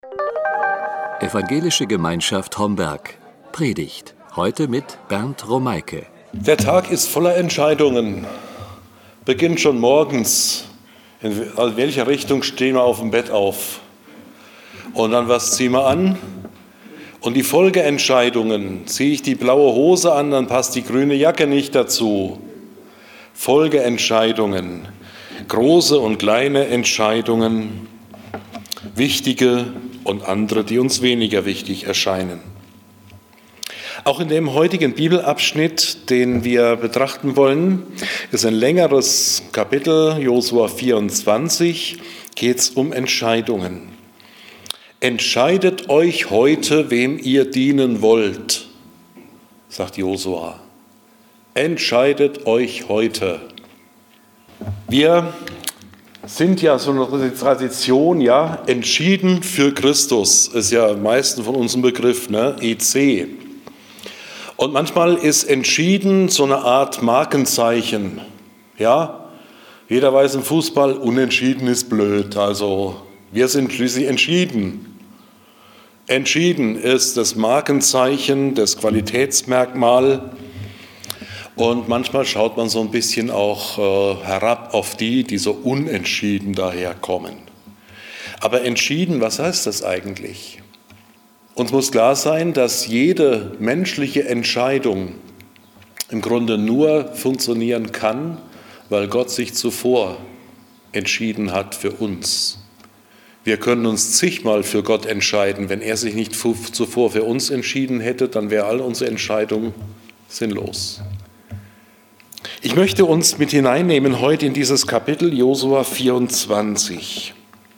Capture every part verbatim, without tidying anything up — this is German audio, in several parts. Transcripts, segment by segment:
Evangelische Gemeinschaft Homberg. Predigt. Heute mit Bernd Romeike. Der Tag ist voller Entscheidungen. Beginnt schon morgens. In welcher Richtung stehen wir auf dem Bett auf? Und dann, was ziehen wir an? Und die Folgeentscheidungen. Ziehe ich die blaue Hose an, dann passt die grüne Jacke nicht dazu. Folgeentscheidungen. Große und kleine Entscheidungen. Wichtige und andere, die uns weniger wichtig erscheinen. Auch in dem heutigen Bibelabschnitt, den wir betrachten wollen, ist ein längeres Kapitel, Josua vierundzwanzig, geht es um Entscheidungen. Entscheidet euch heute, wem ihr dienen wollt, sagt Josua. Entscheidet euch heute. Wir sind ja so eine Tradition, ja, entschieden für Christus, ist ja am meisten von uns ein Begriff, ne, E C. Und manchmal ist entschieden so eine Art Markenzeichen, ja. Jeder weiß im Fußball, unentschieden ist blöd, also wir sind schließlich entschieden. Entschieden ist das Markenzeichen, das Qualitätsmerkmal. Und manchmal schaut man so ein bisschen auch äh, herab auf die, die so unentschieden daherkommen. Aber entschieden, was heißt das eigentlich? Uns muss klar sein, dass jede menschliche Entscheidung im Grunde nur funktionieren kann, weil Gott sich zuvor entschieden hat für uns. Wir können uns zigmal für Gott entscheiden. Wenn er sich nicht zuvor für uns entschieden hätte, dann wäre all unsere Entscheidung sinnlos. Ich möchte uns mit hineinnehmen heute in dieses Kapitel Josua vierundzwanzig.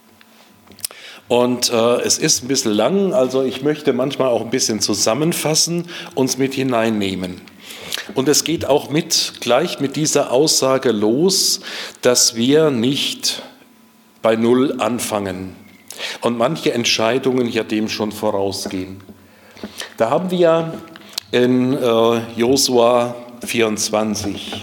Und äh, es ist ein bisschen lang, also ich möchte manchmal auch ein bisschen zusammenfassen, uns mit hineinnehmen. Und es geht auch mit, gleich mit dieser Aussage los, dass wir nicht bei Null anfangen und manche Entscheidungen ja dem schon vorausgehen. Da haben wir in äh, Josua vierundzwanzig.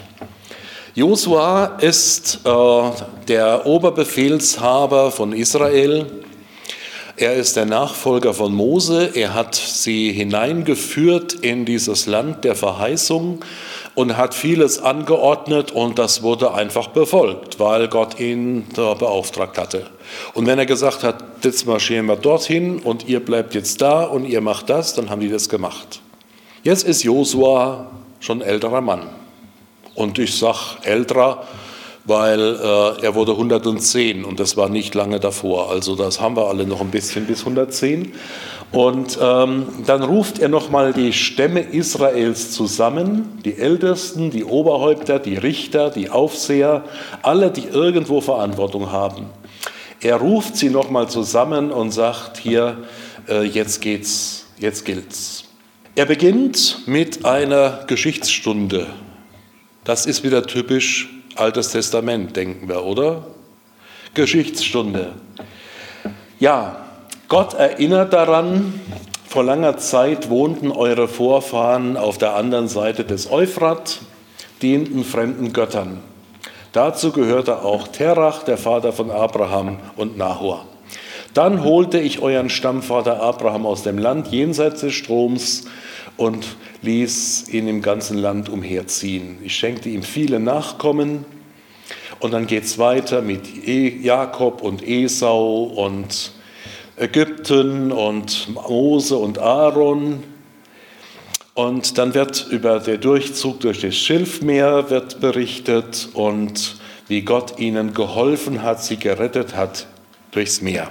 Josua ist äh, der Oberbefehlshaber von Israel. Er ist der Nachfolger von Mose. Er hat sie hineingeführt in dieses Land der Verheißung und hat vieles angeordnet und das wurde einfach befolgt, weil Gott ihn da beauftragt hatte. Und wenn er gesagt hat, jetzt marschieren wir dorthin und ihr bleibt jetzt da und ihr macht das, dann haben die das gemacht. Jetzt ist Josua schon ein älterer Mann. Und ich sage älterer, weil äh, er wurde hundertzehn und das war nicht lange davor. Also das haben wir alle noch ein bisschen bis hundertzehn. Und ähm, dann ruft er nochmal die Stämme Israels zusammen, die Ältesten, die Oberhäupter, die Richter, die Aufseher, alle, die irgendwo Verantwortung haben. Er ruft sie nochmal zusammen und sagt, hier, äh, jetzt geht's, jetzt gilt's. Er beginnt mit einer Geschichtsstunde. Das ist wieder typisch Altes Testament, denken wir, oder? Geschichtsstunde. Ja, Gott erinnert daran, vor langer Zeit wohnten eure Vorfahren auf der anderen Seite des Euphrat, dienten fremden Göttern. Dazu gehörte auch Terach, der Vater von Abraham und Nahor. Dann holte ich euren Stammvater Abraham aus dem Land jenseits des Stroms und ließ ihn im ganzen Land umherziehen. Ich schenkte ihm viele Nachkommen und dann geht es weiter mit Jakob und Esau und Ägypten und Mose und Aaron. Und dann wird über den Durchzug durch das Schilfmeer wird berichtet und wie Gott ihnen geholfen hat, sie gerettet hat durchs Meer.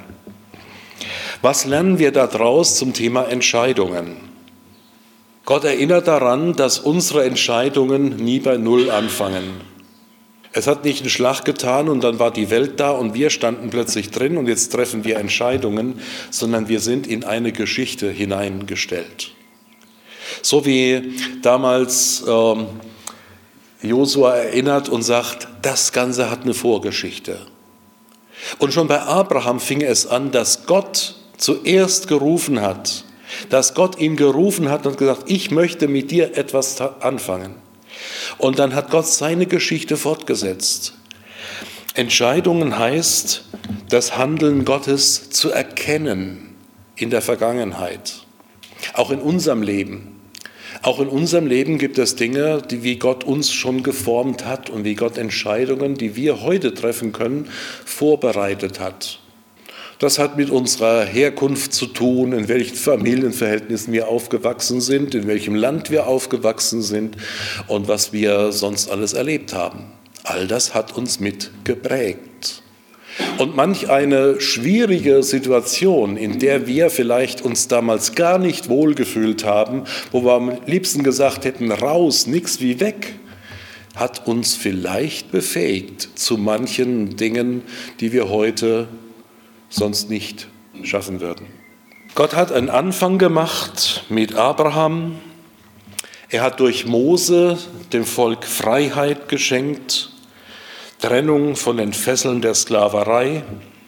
Was lernen wir daraus zum Thema Entscheidungen? Gott erinnert daran, dass unsere Entscheidungen nie bei Null anfangen. Es hat nicht einen Schlag getan und dann war die Welt da und wir standen plötzlich drin und jetzt treffen wir Entscheidungen, sondern wir sind in eine Geschichte hineingestellt. So wie damals ähm, Josua erinnert und sagt, das Ganze hat eine Vorgeschichte. Und schon bei Abraham fing es an, dass Gott zuerst gerufen hat, dass Gott ihn gerufen hat und gesagt, ich möchte mit dir etwas anfangen. Und dann hat Gott seine Geschichte fortgesetzt. Entscheidungen heißt, das Handeln Gottes zu erkennen. in der Vergangenheit, auch in unserem Leben. Auch in unserem Leben gibt es Dinge, die wie Gott uns schon geformt hat und wie Gott Entscheidungen, die wir heute treffen können, vorbereitet hat. Das hat mit unserer Herkunft zu tun, in welchen Familienverhältnissen wir aufgewachsen sind, in welchem Land wir aufgewachsen sind und was wir sonst alles erlebt haben. All das hat uns mit geprägt. Und manch eine schwierige Situation, in der wir vielleicht uns damals gar nicht wohlgefühlt haben, wo wir am liebsten gesagt hätten, raus, nix wie weg, hat uns vielleicht befähigt zu manchen Dingen, die wir heute sonst nicht schaffen würden. Gott hat einen Anfang gemacht mit Abraham. Er hat durch Mose dem Volk Freiheit geschenkt, Trennung von den Fesseln der Sklaverei.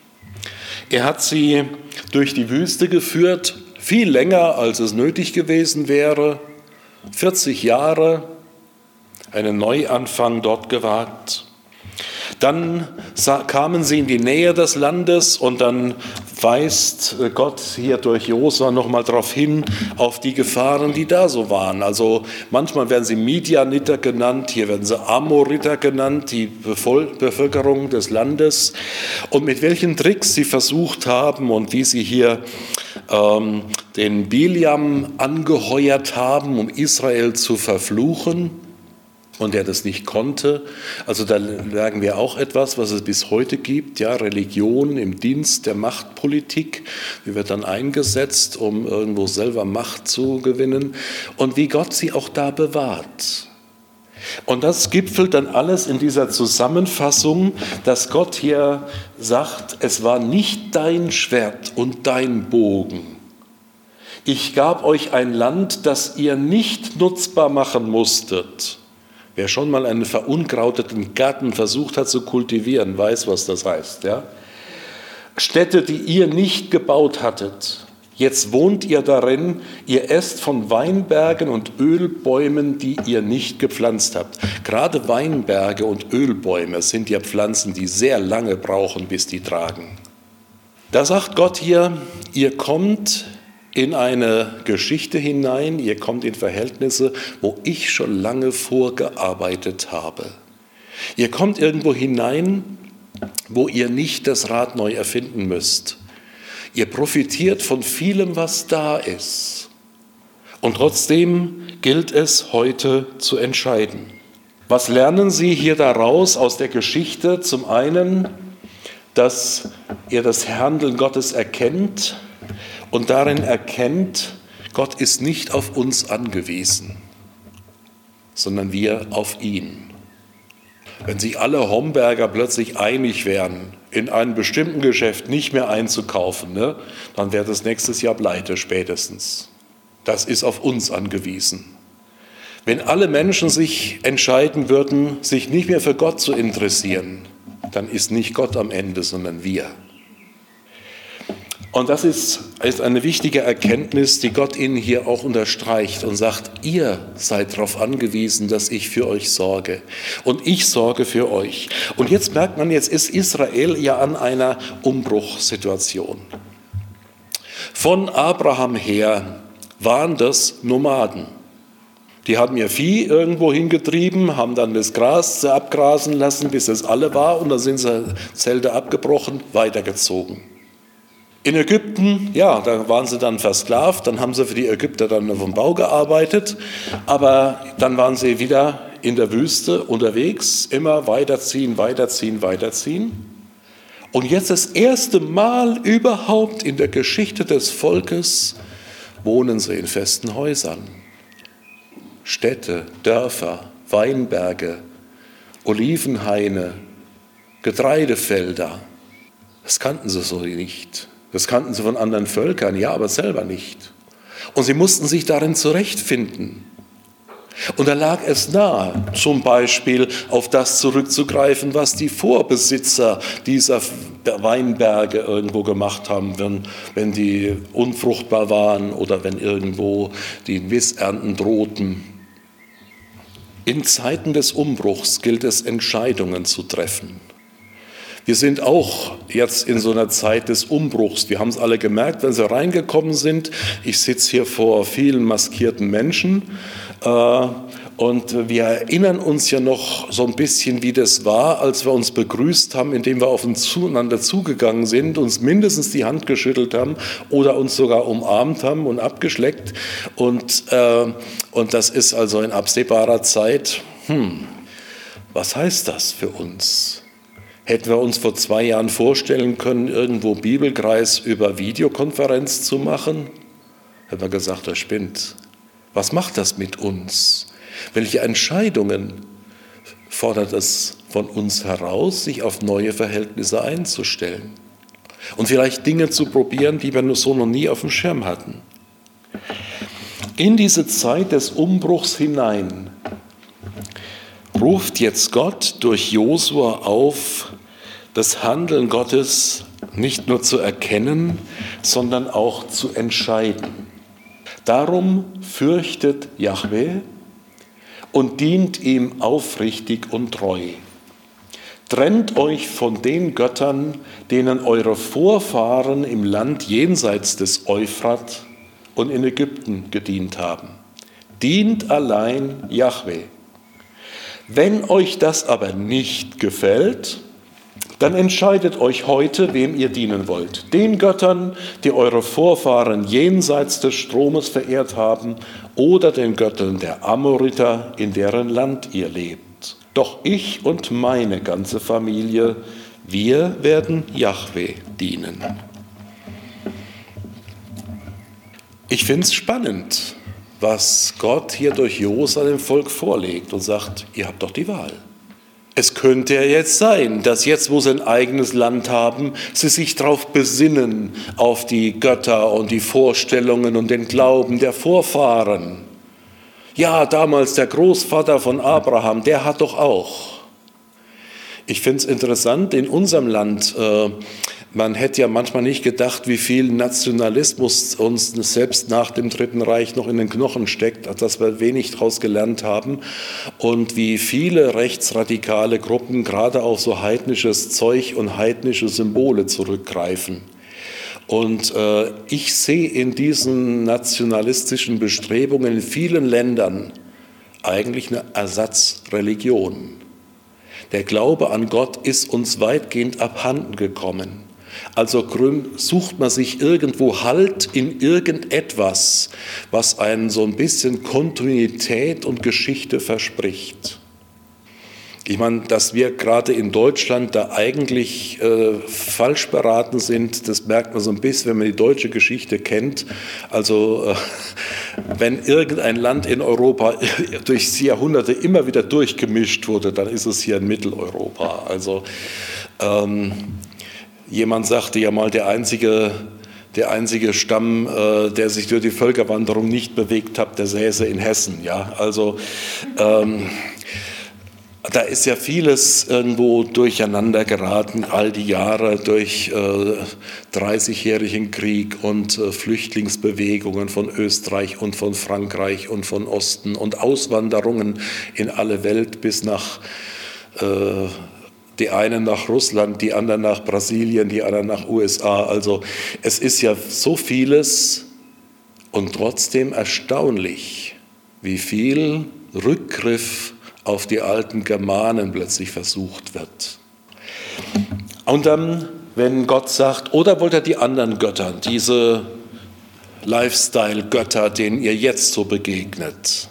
Er hat sie durch die Wüste geführt, viel länger, als es nötig gewesen wäre, vierzig Jahre, einen Neuanfang dort gewagt. Dann kamen sie in die Nähe des Landes und dann weist Gott hier durch Josua nochmal darauf hin, auf die Gefahren, die da so waren. Also manchmal werden sie Midianiter genannt, hier werden sie Amoriter genannt, die Bevölkerung des Landes. Und mit welchen Tricks sie versucht haben und wie sie hier ähm, den Biliam angeheuert haben, um Israel zu verfluchen. Und der das nicht konnte. Also da merken wir auch etwas, was es bis heute gibt, ja, Religion im Dienst der Machtpolitik, die wird dann eingesetzt, um irgendwo selber Macht zu gewinnen und wie Gott sie auch da bewahrt. Und das gipfelt dann alles in dieser Zusammenfassung, dass Gott hier sagt, es war nicht dein Schwert und dein Bogen. Ich gab euch ein Land, das ihr nicht nutzbar machen musstet. Wer schon mal einen verunkrauteten Garten versucht hat zu kultivieren, weiß, was das heißt. Ja? Städte, die ihr nicht gebaut hattet, jetzt wohnt ihr darin, ihr esst von Weinbergen und Ölbäumen, die ihr nicht gepflanzt habt. Gerade Weinberge und Ölbäume sind ja Pflanzen, die sehr lange brauchen, bis die tragen. Da sagt Gott hier, ihr kommt in eine Geschichte hinein, ihr kommt in Verhältnisse, wo ich schon lange vorgearbeitet habe. Ihr kommt irgendwo hinein, wo ihr nicht das Rad neu erfinden müsst. Ihr profitiert von vielem, was da ist. Und trotzdem gilt es heute zu entscheiden. Was lernen Sie hier daraus aus der Geschichte? Zum einen, dass ihr das Handeln Gottes erkennt, und darin erkennt, Gott ist nicht auf uns angewiesen, sondern wir auf ihn. Wenn sich alle Homberger plötzlich einig wären, in einem bestimmten Geschäft nicht mehr einzukaufen, ne, dann wäre das nächstes Jahr pleite spätestens. Das ist auf uns angewiesen. Wenn alle Menschen sich entscheiden würden, sich nicht mehr für Gott zu interessieren, dann ist nicht Gott am Ende, sondern wir. Und das ist, ist eine wichtige Erkenntnis, die Gott Ihnen hier auch unterstreicht und sagt, ihr seid darauf angewiesen, dass ich für euch sorge. Und ich sorge für euch. Und jetzt merkt man, jetzt ist Israel ja an einer Umbruchssituation. Von Abraham her waren das Nomaden. Die haben ihr Vieh irgendwo hingetrieben, haben dann das Gras abgrasen lassen, bis es alle war. Und dann sind sie Zelte abgebrochen, weitergezogen. In Ägypten, ja, da waren sie dann versklavt, dann haben sie für die Ägypter dann auf dem Bau gearbeitet, aber dann waren sie wieder in der Wüste unterwegs, immer weiterziehen, weiterziehen, weiterziehen. Und jetzt das erste Mal überhaupt in der Geschichte des Volkes wohnen sie in festen Häusern. Städte, Dörfer, Weinberge, Olivenhaine, Getreidefelder, das kannten sie so nicht. Das kannten sie von anderen Völkern, ja, aber selber nicht. Und sie mussten sich darin zurechtfinden. Und da lag es nahe, zum Beispiel auf das zurückzugreifen, was die Vorbesitzer dieser Weinberge irgendwo gemacht haben, wenn, wenn die unfruchtbar waren oder wenn irgendwo die Missernten drohten. In Zeiten des Umbruchs gilt es, Entscheidungen zu treffen. Wir sind auch jetzt in so einer Zeit des Umbruchs. Wir haben es alle gemerkt, wenn sie reingekommen sind. Ich sitze hier vor vielen maskierten Menschen äh, und wir erinnern uns ja noch so ein bisschen, wie das war, als wir uns begrüßt haben, indem wir aufeinander zugegangen sind, uns mindestens die Hand geschüttelt haben oder uns sogar umarmt haben und abgeschleckt. Und, äh, und das ist also in absehbarer Zeit, hm, was heißt das für uns? Hätten wir uns vor zwei Jahren vorstellen können, irgendwo Bibelkreis über Videokonferenz zu machen? Hätten wir gesagt, das spinnt. Was macht das mit uns? Welche Entscheidungen fordert es von uns heraus, sich auf neue Verhältnisse einzustellen? Und vielleicht Dinge zu probieren, die wir so noch nie auf dem Schirm hatten. In diese Zeit des Umbruchs hinein ruft jetzt Gott durch Josua auf, das Handeln Gottes nicht nur zu erkennen, sondern auch zu entscheiden. Darum fürchtet Jahwe und dient ihm aufrichtig und treu. Trennt euch von den Göttern, denen eure Vorfahren im Land jenseits des Euphrat und in Ägypten gedient haben. Dient allein Jahwe. Wenn euch das aber nicht gefällt, dann entscheidet euch heute, wem ihr dienen wollt. Den Göttern, die eure Vorfahren jenseits des Stromes verehrt haben, oder den Göttern der Amoriter, in deren Land ihr lebt. Doch ich und meine ganze Familie, wir werden Jahwe dienen. Ich finde es spannend, was Gott hier durch Josua dem Volk vorlegt und sagt, ihr habt doch die Wahl. Es könnte ja jetzt sein, dass jetzt, wo sie ein eigenes Land haben, sie sich darauf besinnen, auf die Götter und die Vorstellungen und den Glauben der Vorfahren. Ja, damals der Großvater von Abraham, der hat doch auch. Ich finde es interessant, in unserem Land, äh, man hätte ja manchmal nicht gedacht, wie viel Nationalismus uns selbst nach dem Dritten Reich noch in den Knochen steckt, dass wir wenig daraus gelernt haben und wie viele rechtsradikale Gruppen gerade auf so heidnisches Zeug und heidnische Symbole zurückgreifen. Und äh, ich sehe in diesen nationalistischen Bestrebungen in vielen Ländern eigentlich eine Ersatzreligion. Der Glaube an Gott ist uns weitgehend abhanden gekommen. Also sucht man sich irgendwo Halt in irgendetwas, was einen so ein bisschen Kontinuität und Geschichte verspricht. Ich meine, dass wir gerade in Deutschland da eigentlich äh, falsch beraten sind, das merkt man so ein bisschen, wenn man die deutsche Geschichte kennt. Also äh, wenn irgendein Land in Europa durch Jahrhunderte immer wieder durchgemischt wurde, dann ist es hier in Mitteleuropa. Also ähm, jemand sagte ja mal, der einzige, der einzige Stamm, äh, der sich durch die Völkerwanderung nicht bewegt hat, der säße in Hessen. Ja? Also ähm, da ist ja vieles irgendwo durcheinander geraten, all die Jahre durch äh, dreißigjährigen Krieg und äh, Flüchtlingsbewegungen von Österreich und von Frankreich und von Osten und Auswanderungen in alle Welt bis nach, äh, die einen nach Russland, die anderen nach Brasilien, die anderen nach U S A. Also es ist ja so vieles und trotzdem erstaunlich, wie viel Rückgriff auf die alten Germanen plötzlich versucht wird. Und dann, wenn Gott sagt, oder wollt ihr die anderen Götter, diese Lifestyle-Götter, denen ihr jetzt so begegnet?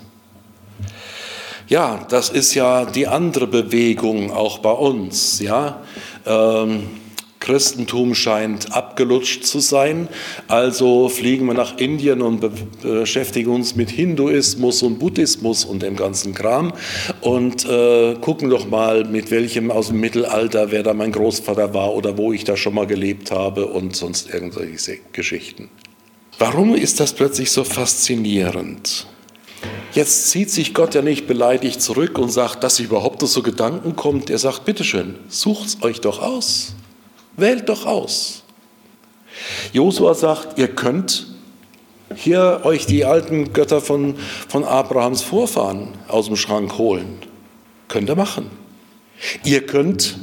Ja, das ist ja die andere Bewegung auch bei uns. Ja? Ähm, Christentum scheint abgelutscht zu sein, also fliegen wir nach Indien und beschäftigen uns mit Hinduismus und Buddhismus und dem ganzen Kram und äh, gucken doch mal, mit welchem aus dem Mittelalter, wer da mein Großvater war oder wo ich da schon mal gelebt habe und sonst irgendwelche Geschichten. Warum ist das plötzlich so faszinierend? Jetzt zieht sich Gott ja nicht beleidigt zurück und sagt, dass überhaupt so Gedanken kommt. Er sagt, bitteschön, sucht's euch doch aus. Wählt doch aus. Josua sagt, ihr könnt hier euch die alten Götter von, von Abrahams Vorfahren aus dem Schrank holen. Könnt ihr machen. Ihr könnt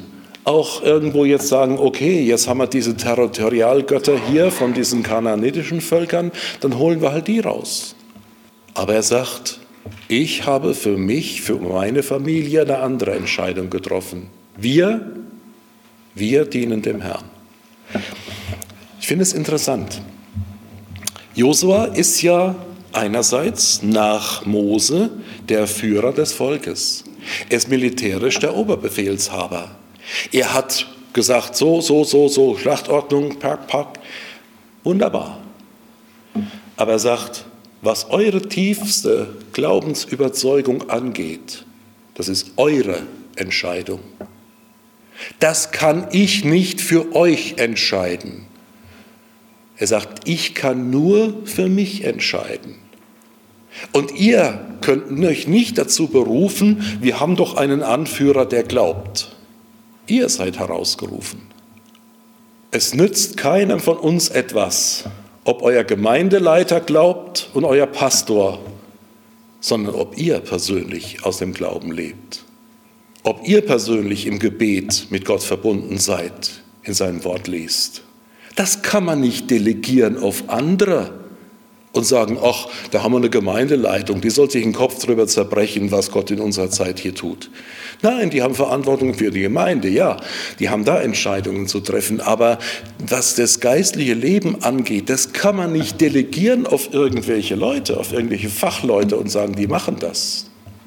auch irgendwo jetzt sagen, okay, jetzt haben wir diese Territorialgötter hier von diesen kanaanitischen Völkern, dann holen wir halt die raus. Aber er sagt, ich habe für mich, für meine Familie eine andere Entscheidung getroffen. Wir, wir dienen dem Herrn. Ich finde es interessant. Josua ist ja einerseits nach Mose der Führer des Volkes. Er ist militärisch der Oberbefehlshaber. Er hat gesagt, so, so, so, so, Schlachtordnung, pack, pack, wunderbar. Aber er sagt, was eure tiefste Glaubensüberzeugung angeht, das ist eure Entscheidung. Das kann ich nicht für euch entscheiden. Er sagt, ich kann nur für mich entscheiden. Und ihr könnt euch nicht dazu berufen, wir haben doch einen Anführer, der glaubt. Ihr seid herausgerufen. Es nützt keinem von uns etwas, ob euer Gemeindeleiter glaubt und euer Pastor, sondern ob ihr persönlich aus dem Glauben lebt. Ob ihr persönlich im Gebet mit Gott verbunden seid, in seinem Wort liest. Das kann man nicht delegieren auf andere und sagen, ach, da haben wir eine Gemeindeleitung, die soll sich den Kopf drüber zerbrechen, was Gott in unserer Zeit hier tut. Nein, die haben Verantwortung für die Gemeinde, ja, die haben da Entscheidungen zu treffen, aber was das geistliche Leben angeht, das kann man nicht delegieren auf irgendwelche Leute, auf irgendwelche Fachleute und sagen, die machen das.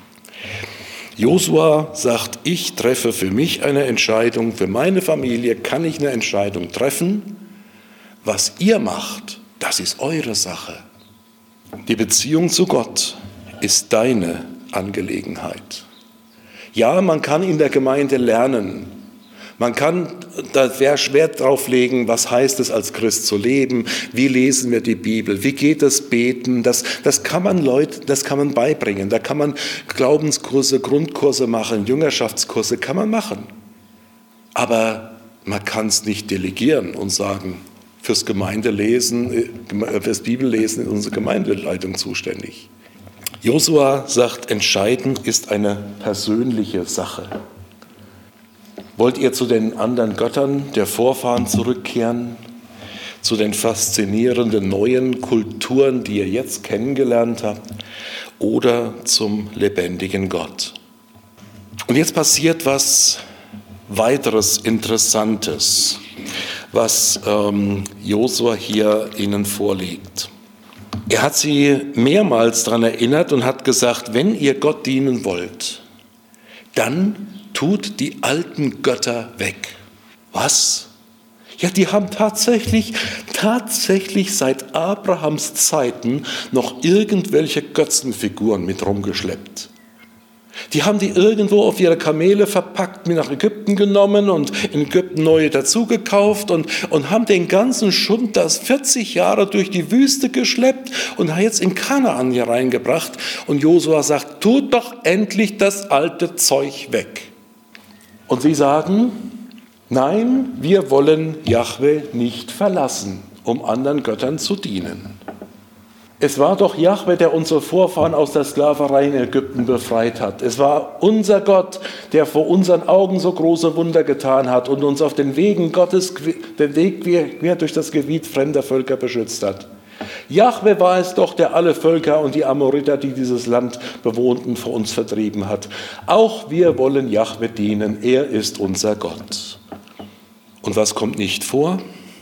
Josua sagt, ich treffe für mich eine Entscheidung, für meine Familie kann ich eine Entscheidung treffen. Was ihr macht, das ist eure Sache. Die Beziehung zu Gott ist deine Angelegenheit. Ja, man kann in der Gemeinde lernen. Man kann da Wert drauf legen, was heißt es als Christ zu leben, wie lesen wir die Bibel, wie geht das Beten, das, das kann man Leute, das kann man beibringen, da kann man Glaubenskurse, Grundkurse machen, Jüngerschaftskurse kann man machen. Aber man kann es nicht delegieren und sagen, fürs Gemeindelesen, fürs Bibellesen ist unsere Gemeindeleitung zuständig. Josua sagt, entscheidend ist eine persönliche Sache. Wollt ihr zu den anderen Göttern der Vorfahren zurückkehren? Zu den faszinierenden neuen Kulturen, die ihr jetzt kennengelernt habt? Oder zum lebendigen Gott? Und jetzt passiert was weiteres Interessantes, was ähm, Josua hier ihnen vorlegt. Er hat sie mehrmals daran erinnert und hat gesagt, wenn ihr Gott dienen wollt, dann tut die alten Götter weg. Was? Ja, die haben tatsächlich, tatsächlich seit Abrahams Zeiten noch irgendwelche Götzenfiguren mit rumgeschleppt. Die haben die irgendwo auf ihre Kamele verpackt, mit nach Ägypten genommen und in Ägypten neue dazugekauft und, und haben den ganzen Schund, das vierzig Jahre durch die Wüste geschleppt und haben jetzt in Kanaan hier reingebracht. Und Josua sagt, tut doch endlich das alte Zeug weg. Und sie sagen, nein, wir wollen Jahwe nicht verlassen, um anderen Göttern zu dienen. Es war doch Jahwe, der unsere Vorfahren aus der Sklaverei in Ägypten befreit hat. Es war unser Gott, der vor unseren Augen so große Wunder getan hat und uns auf den Wegen Gottes, den Weg quer durch das Gebiet fremder Völker beschützt hat. Jahwe war es doch, der alle Völker und die Amoriter, die dieses Land bewohnten, vor uns vertrieben hat. Auch wir wollen Jahwe dienen, er ist unser Gott. Und was kommt nicht vor?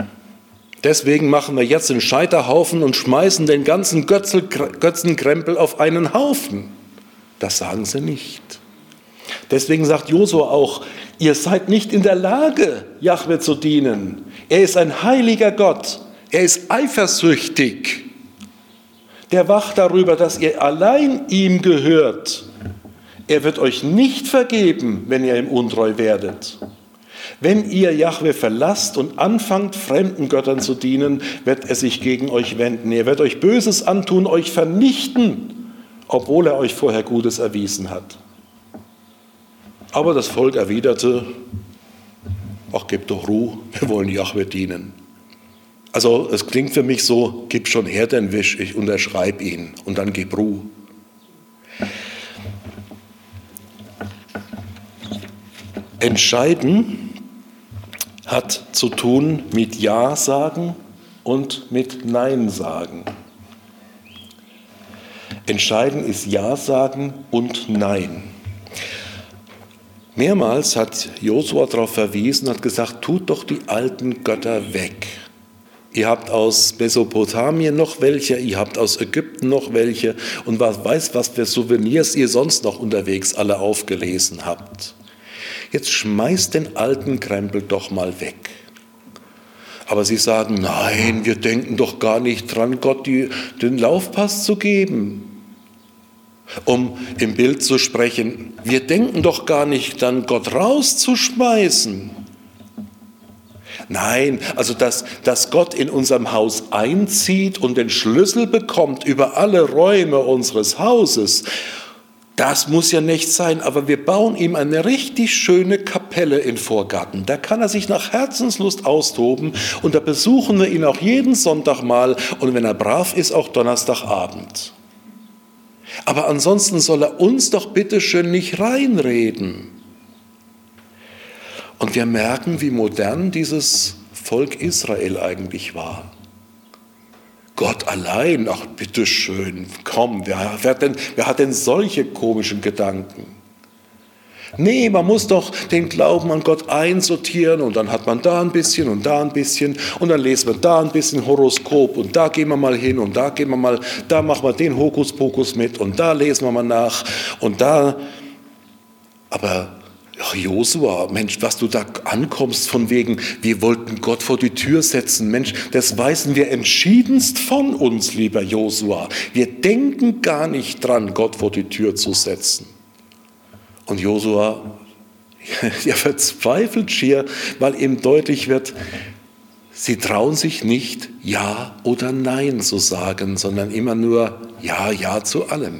Deswegen machen wir jetzt einen Scheiterhaufen und schmeißen den ganzen Götzenkrempel auf einen Haufen. Das sagen sie nicht. Deswegen sagt Josua auch, ihr seid nicht in der Lage, Jahwe zu dienen. Er ist ein heiliger Gott. Er ist eifersüchtig. Der wacht darüber, dass ihr allein ihm gehört. Er wird euch nicht vergeben, wenn ihr ihm untreu werdet. Wenn ihr Jahwe verlasst und anfangt, fremden Göttern zu dienen, wird er sich gegen euch wenden. Er wird euch Böses antun, euch vernichten, obwohl er euch vorher Gutes erwiesen hat. Aber das Volk erwiderte, ach, gebt doch Ruhe, wir wollen Jahwe dienen. Also es klingt für mich so, gib schon her den Wisch, ich unterschreibe ihn und dann gib Ruhe. Entscheiden hat zu tun mit Ja sagen und mit Nein sagen. Entscheidend ist Ja sagen und Nein. Mehrmals hat Josua darauf verwiesen, hat gesagt, tut doch die alten Götter weg. Ihr habt aus Mesopotamien noch welche, ihr habt aus Ägypten noch welche und was weiß, was für Souvenirs ihr sonst noch unterwegs alle aufgelesen habt. Jetzt schmeißt den alten Krempel doch mal weg. Aber sie sagen, nein, wir denken doch gar nicht dran, Gott die, den Laufpass zu geben. Um im Bild zu sprechen, wir denken doch gar nicht dran, Gott rauszuschmeißen. Nein, also dass, dass Gott in unserem Haus einzieht und den Schlüssel bekommt über alle Räume unseres Hauses, das muss ja nicht sein, aber wir bauen ihm eine richtig schöne Kapelle in Vorgarten. Da kann er sich nach Herzenslust austoben und da besuchen wir ihn auch jeden Sonntag mal und wenn er brav ist, auch Donnerstagabend. Aber ansonsten soll er uns doch bitteschön nicht reinreden. Und wir merken, wie modern dieses Volk Israel eigentlich war. Gott allein, ach bitteschön, komm, wer, wer, denn, wer hat denn solche komischen Gedanken? Nee, man muss doch den Glauben an Gott einsortieren und dann hat man da ein bisschen und da ein bisschen und dann lesen wir da ein bisschen Horoskop und da gehen wir mal hin und da gehen wir mal, da machen wir den Hokuspokus mit und da lesen wir mal nach und da, aber ach, Josua, Mensch, was du da ankommst von wegen, wir wollten Gott vor die Tür setzen. Mensch, das weisen wir entschiedenst von uns, lieber Josua. Wir denken gar nicht dran, Gott vor die Tür zu setzen. Und Josua, er verzweifelt schier, weil ihm deutlich wird, sie trauen sich nicht Ja oder Nein zu sagen, sondern immer nur Ja, Ja zu allem.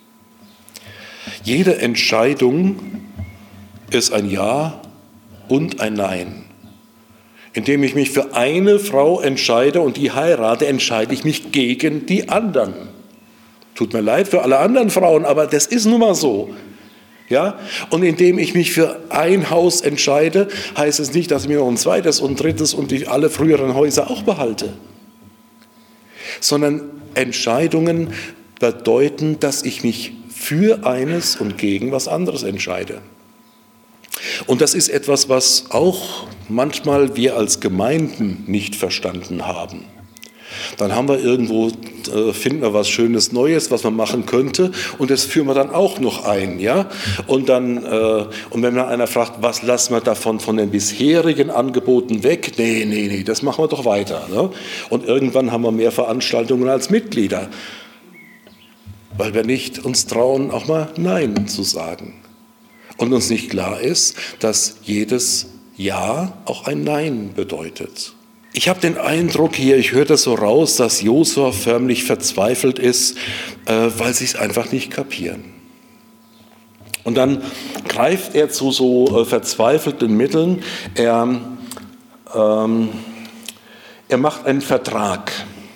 Jede Entscheidung ist ein Ja und ein Nein. Indem ich mich für eine Frau entscheide und die heirate, entscheide ich mich gegen die anderen. Tut mir leid für alle anderen Frauen, aber das ist nun mal so. Ja? Und indem ich mich für ein Haus entscheide, heißt es nicht, dass ich mir noch ein zweites und drittes und die, alle früheren Häuser auch behalte. Sondern Entscheidungen bedeuten, dass ich mich für eines und gegen was anderes entscheide. Und das ist etwas, was auch manchmal wir als Gemeinden nicht verstanden haben. Dann haben wir irgendwo, äh, finden wir was Schönes Neues, was man machen könnte und das führen wir dann auch noch ein. Ja? Und, dann, äh, und wenn dann einer fragt, was lassen wir davon von den bisherigen Angeboten weg? Nee, nee, nee, das machen wir doch weiter. Ne? Und irgendwann haben wir mehr Veranstaltungen als Mitglieder, weil wir nicht uns trauen, auch mal Nein zu sagen. Und uns nicht klar ist, dass jedes Ja auch ein Nein bedeutet. Ich habe den Eindruck hier, ich höre das so raus, dass Josua förmlich verzweifelt ist, äh, weil sie es einfach nicht kapieren. Und dann greift er zu so äh, verzweifelten Mitteln. Er, ähm, er macht einen Vertrag.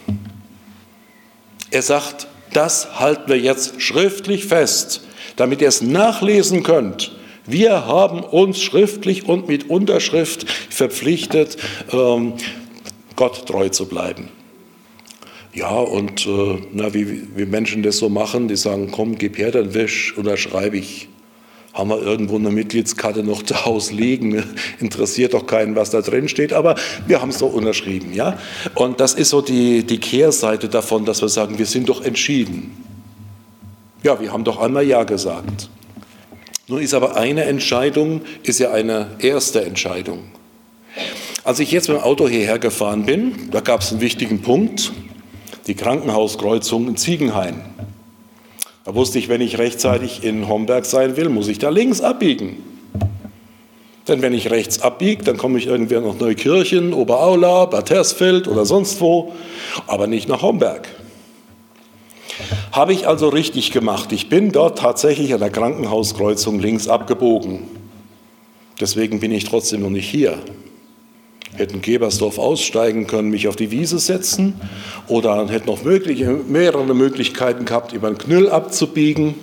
Er sagt, das halten wir jetzt schriftlich fest, damit ihr es nachlesen könnt. Wir haben uns schriftlich und mit Unterschrift verpflichtet, ähm, Gott treu zu bleiben. Ja, und äh, na, wie, wie Menschen das so machen, die sagen, komm, gib her den Wisch, unterschreibe ich. Haben wir irgendwo eine Mitgliedskarte noch zu Hause liegen, interessiert doch keinen, was da drin steht, aber wir haben es doch unterschrieben. Ja? Und das ist so die, die Kehrseite davon, dass wir sagen, wir sind doch entschieden. Ja, wir haben doch einmal Ja gesagt. Nun ist aber eine Entscheidung, ist ja eine erste Entscheidung. Als ich jetzt mit dem Auto hierher gefahren bin, da gab es einen wichtigen Punkt, die Krankenhauskreuzung in Ziegenhain. Da wusste ich, wenn ich rechtzeitig in Homberg sein will, muss ich da links abbiegen. Denn wenn ich rechts abbiege, dann komme ich irgendwann nach Neukirchen, Oberaula, Bad Hersfeld oder sonst wo, aber nicht nach Homberg. Habe ich also richtig gemacht. Ich bin dort tatsächlich an der Krankenhauskreuzung links abgebogen. Deswegen bin ich trotzdem noch nicht hier. Hätten Gebersdorf aussteigen können, mich auf die Wiese setzen oder hätten noch mögliche, mehrere Möglichkeiten gehabt, über den Knüll abzubiegen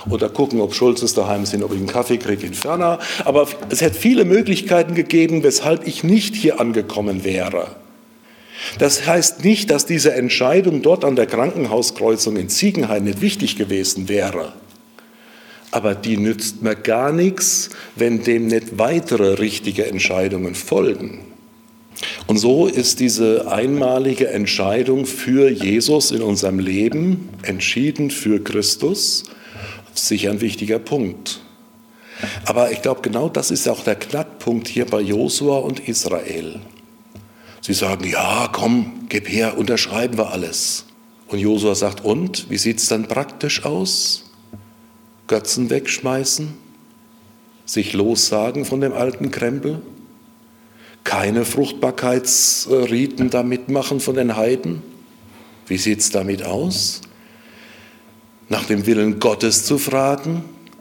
oder gucken, ob Schulzes daheim sind, ob ich einen Kaffee kriege in Ferner. Aber es hätte viele Möglichkeiten gegeben, weshalb ich nicht hier angekommen wäre. Das heißt nicht, dass diese Entscheidung dort an der Krankenhauskreuzung in Ziegenhain nicht wichtig gewesen wäre. Aber die nützt mir gar nichts, wenn dem nicht weitere richtige Entscheidungen folgen. Und so ist diese einmalige Entscheidung für Jesus in unserem Leben, entschieden für Christus, sicher ein wichtiger Punkt. Aber ich glaube, genau das ist auch der Knackpunkt hier bei Josua und Israel. Sie sagen, ja, komm, gib her, unterschreiben wir alles. Und Josua sagt, und, wie sieht es dann praktisch aus? Götzen wegschmeißen? Sich lossagen von dem alten Krempel? Keine Fruchtbarkeitsriten da mitmachen von den Heiden? Wie sieht es damit aus? Nach dem Willen Gottes zu fragen?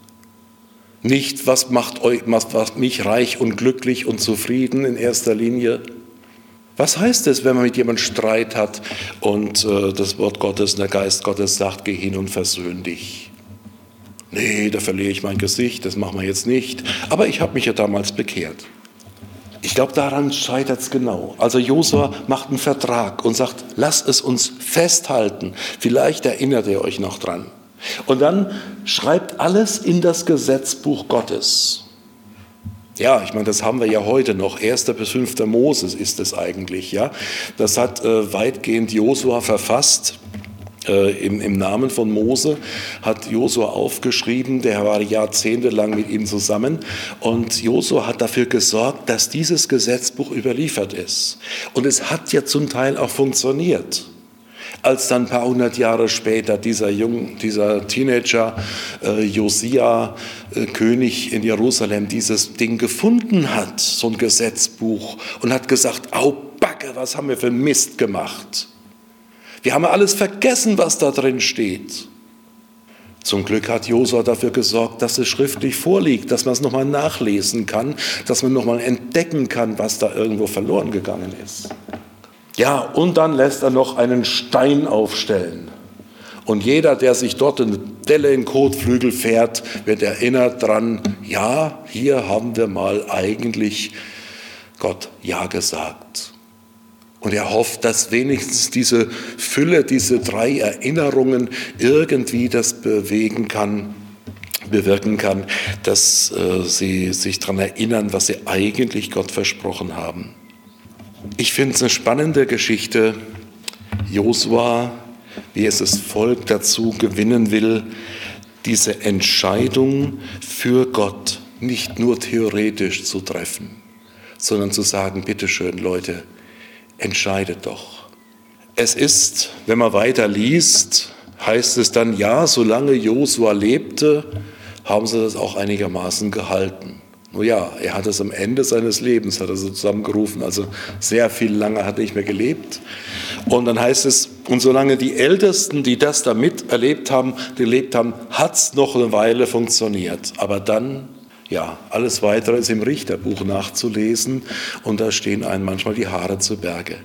Nicht, was macht euch, was macht mich reich und glücklich und zufrieden in erster Linie? Was heißt es, wenn man mit jemandem Streit hat und äh, das Wort Gottes, der Geist Gottes sagt, geh hin und versöhn dich? Nee, da verliere ich mein Gesicht, das machen wir jetzt nicht. Aber ich habe mich ja damals bekehrt. Ich glaube, daran scheitert es genau. Also Josua macht einen Vertrag und sagt, lasst es uns festhalten. Vielleicht erinnert ihr euch noch dran. Und dann schreibt alles in das Gesetzbuch Gottes. Ja, ich meine, das haben wir ja heute noch. Erster bis fünfter Moses ist es eigentlich. Ja, das hat äh, weitgehend Josua verfasst. Äh, im, Im Namen von Mose hat Josua aufgeschrieben, der war jahrzehntelang mit ihm zusammen. Und Josua hat dafür gesorgt, dass dieses Gesetzbuch überliefert ist. Und es hat ja zum Teil auch funktioniert. Als dann ein paar hundert Jahre später dieser, Jung, dieser Teenager äh, Josia, äh, König in Jerusalem, dieses Ding gefunden hat, so ein Gesetzbuch, und hat gesagt, au Backe, was haben wir für Mist gemacht? Wir haben alles vergessen, was da drin steht. Zum Glück hat Josua dafür gesorgt, dass es schriftlich vorliegt, dass man es nochmal nachlesen kann, dass man nochmal entdecken kann, was da irgendwo verloren gegangen ist. Ja, und dann lässt er noch einen Stein aufstellen. Und jeder, der sich dort eine Delle in Kotflügel fährt, wird erinnert dran, ja, hier haben wir mal eigentlich Gott Ja gesagt. Und er hofft, dass wenigstens diese Fülle, diese drei Erinnerungen irgendwie das bewegen kann, bewirken kann, dass äh, sie sich daran erinnern, was sie eigentlich Gott versprochen haben. Ich finde es eine spannende Geschichte, Josua, wie es das Volk dazu gewinnen will, diese Entscheidung für Gott nicht nur theoretisch zu treffen, sondern zu sagen, bitteschön Leute, entscheidet doch. Es ist, wenn man weiter liest, heißt es dann, ja, solange Josua lebte, haben sie das auch einigermaßen gehalten. Nun ja, er hat es am Ende seines Lebens, hat er so zusammengerufen, also sehr viel lange hat er nicht mehr gelebt. Und dann heißt es, und solange die Ältesten, die das da miterlebt haben, gelebt haben, hat es noch eine Weile funktioniert. Aber dann, ja, alles Weitere ist im Richterbuch nachzulesen und da stehen einem manchmal die Haare zu Berge.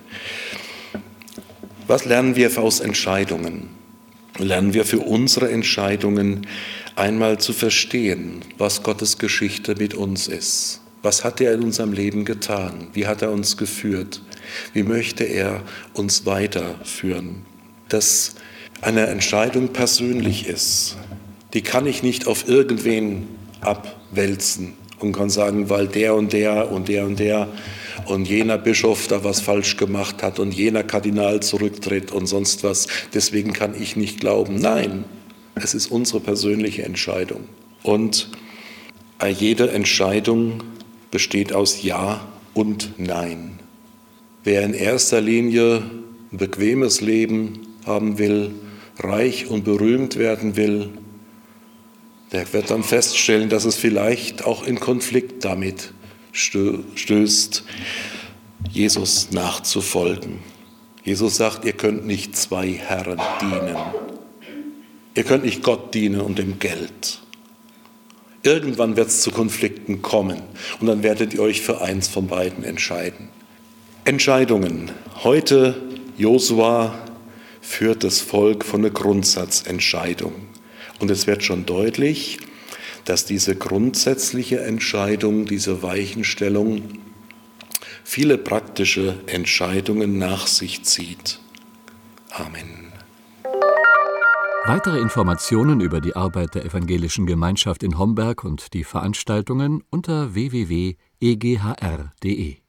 Was lernen wir aus Entscheidungen? Lernen wir für unsere Entscheidungen einmal zu verstehen, was Gottes Geschichte mit uns ist. Was hat er in unserem Leben getan? Wie hat er uns geführt? Wie möchte er uns weiterführen? Dass eine Entscheidung persönlich ist, die kann ich nicht auf irgendwen abwälzen und kann sagen, weil der und der und der und der und jener Bischof da was falsch gemacht hat und jener Kardinal zurücktritt und sonst was, deswegen kann ich nicht glauben. Nein, es ist unsere persönliche Entscheidung. Und jede Entscheidung besteht aus Ja und Nein. Wer in erster Linie ein bequemes Leben haben will, reich und berühmt werden will, der wird dann feststellen, dass es vielleicht auch in Konflikt damit stößt, Jesus nachzufolgen. Jesus sagt, ihr könnt nicht zwei Herren dienen. Ihr könnt nicht Gott dienen und dem Geld. Irgendwann wird es zu Konflikten kommen und dann werdet ihr euch für eins von beiden entscheiden. Entscheidungen. Heute, Josua führt das Volk von einer Grundsatzentscheidung. Und es wird schon deutlich, dass diese grundsätzliche Entscheidung, diese Weichenstellung viele praktische Entscheidungen nach sich zieht. Amen. Weitere Informationen über die Arbeit der Evangelischen Gemeinschaft in Homberg und die Veranstaltungen unter w w w punkt e g h r punkt d e.